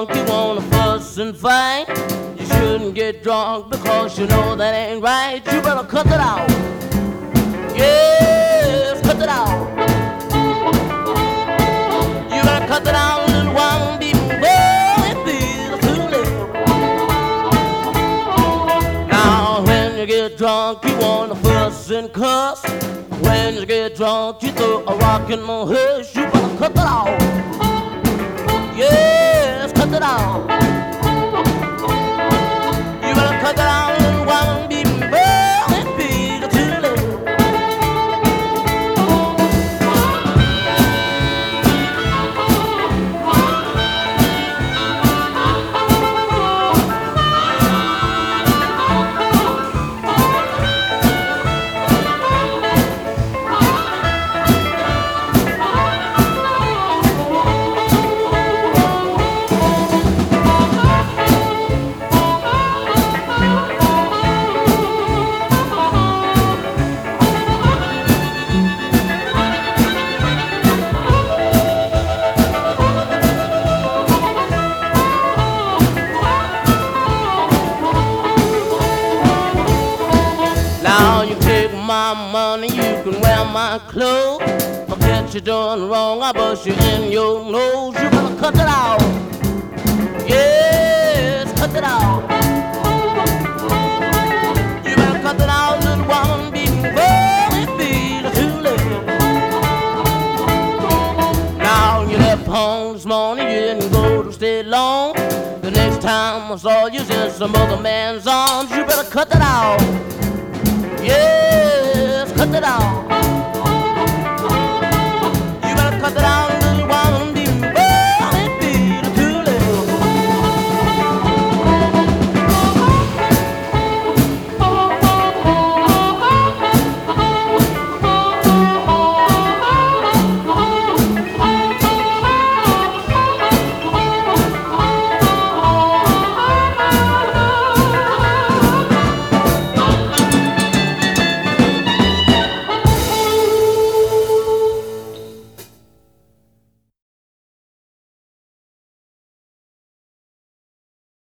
drunk, you wanna fuss and fight. You shouldn't get drunk because you know that ain't right. You better cut it out. Yes, cut it out. You better cut it out, little one, be it feels too late. Now when you get drunk, you wanna fuss and cuss. When you get drunk, you throw a rock in my head. You better cut it out. Yes, cut it out. You better cut it out, little one, be it feels too late. Now you take my money, you can wear my clothes. I catch you doing wrong, I bust you in your nose. You better cut it out. Yes, cut it out. You better cut it out, little woman, before it feels too late. Now you left home this morning, you didn't go to stay long. The next time I saw you in some other man's arms, you better